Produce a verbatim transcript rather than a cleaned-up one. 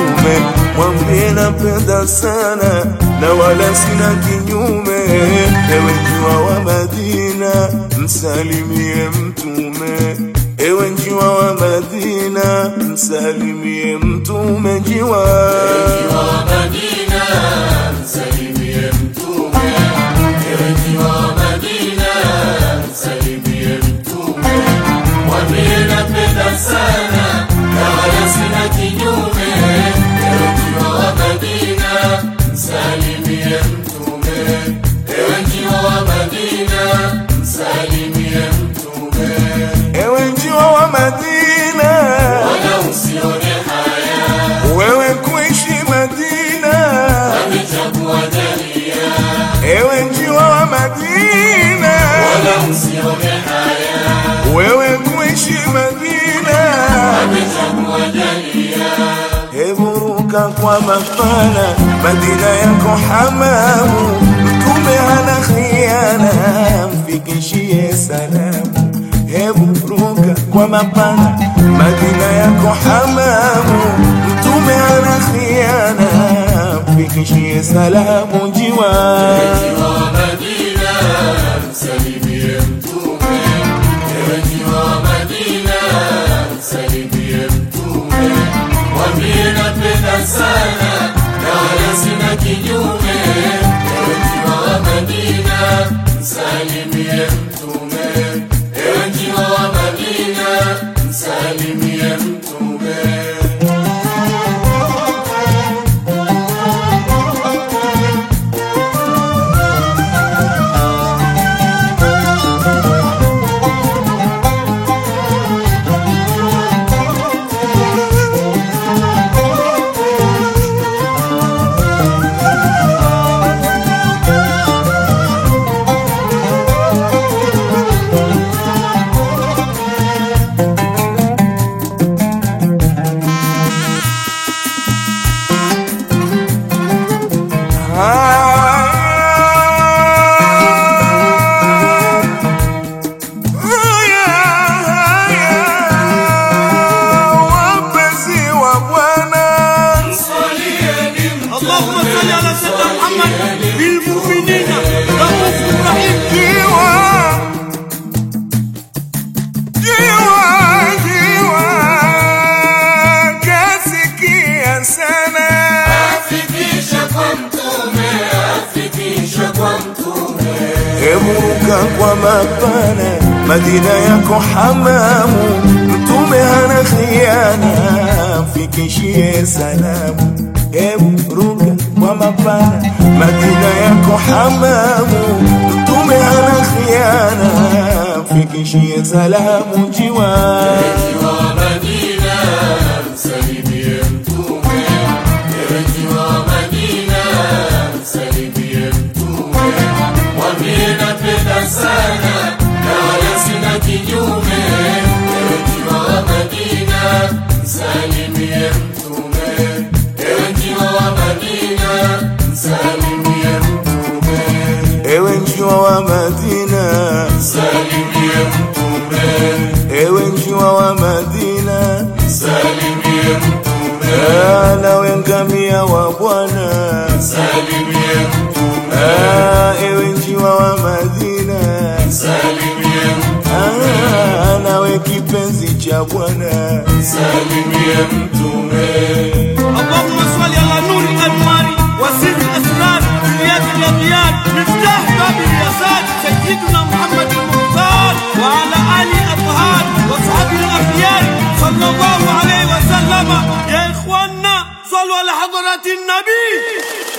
mtume, mwambie napenda sana na wala sina kinyume. Ewe njiwa wa Madina, msalimie mtume. Ewe njiwa wa Madina, msalimie mtume. Njiwa wa Madina, msalimie mtume. Ewe njiwa wa Madina, msalimie mtume, mwambie napenda sana na wala sina kinyume. Ewe njiwa wa Madina, msalimie mtume. Ewe njiwa wa Madina, msalimie mtume. Ewe njiwa wa Madina, wala usione haya wewe kuishi Madina, amechagua jalia. Ewe njiwa wa Madina, wala usione haya wewe kuishi Madina, amechagua jalia. hebu ruka kwa mapana, Madina yako hamamu, mtume hana khiana, mfikishie salamu. Hebu ruka kwa mapana, Madina yako hamamu, mtume hana khiana, mfikishie salamu. Njiwa wa Madina, msalimie mtume. Ewe njiwa wa Madina, msalimie mtume, mwambie napenda sana na wala sina kinyume. Ewe njiwa wa Madina, msalimie mtume. Ewe njiwa wa Madina, msalimie mtume. Emuka kwa mapana, Madina yako hamamu, mtume hana khiana, mfikishie salamu. Emuka kwa mapana, Madina yako hamamu, mtume hana khiana, mfikishie salamu. Njiwa wa Madina, msalimie mtume. Ewe njiwa wa Madina, msalimie mtume, mwambie napenda sana na wala sina kinyume. Ewe njiwa wa Madina, msalimie mtume. Ewe njiwa wa Madina, msalimie mtume. Ewe njiwa wa Madina, msalimie mtume. Ewe njiwa wa Madina, msalimie mtume. nawe ngamia wa Bwana, msalimie mtume. ewe njiwa wa Madina, msalimie mtume. nawe kipenzi cha Bwana, msalimie mtume. Allahumma salli ala nuri al-anwari wa sirri al-asrar riyad al-riyad miftah bab al-yasad sayyidina Muhammad al-Mukhtar wa ala ali al-athhar wa sahbi al-akhyar sallallahu alayhi wa sallam. Ya ikhwana sallu ala hadrat an-nabi.